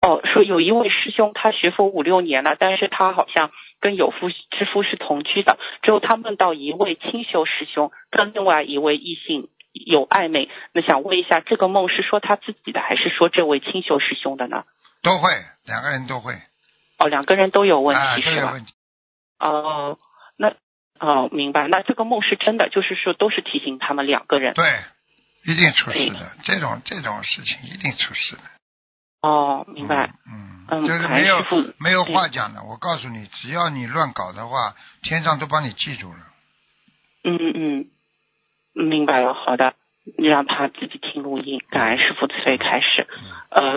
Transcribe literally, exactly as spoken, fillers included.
哦，说有一位师兄他学佛五六年了，但是他好像跟有夫之夫是同居的，之后他梦到一位清修师兄跟另外一位异性有暧昧，那想问一下，这个梦是说他自己的，还是说这位清修师兄的呢？ 都会，两个人都会。 哦，两个人都有问题、 啊、都是吧？ 有问题。 哦，那哦明白，那这个梦是真的，就是说都是提醒他们两个人。 对，一定出事的，这种这种事情一定出事的。 哦，明白。 嗯， 嗯， 就是没有没有话嗯讲的。我告诉你，只要你乱搞的话，天上都帮你记住了。 嗯嗯嗯，明白了，好的，让他自己听录音，感恩师父慈悲开示。呃。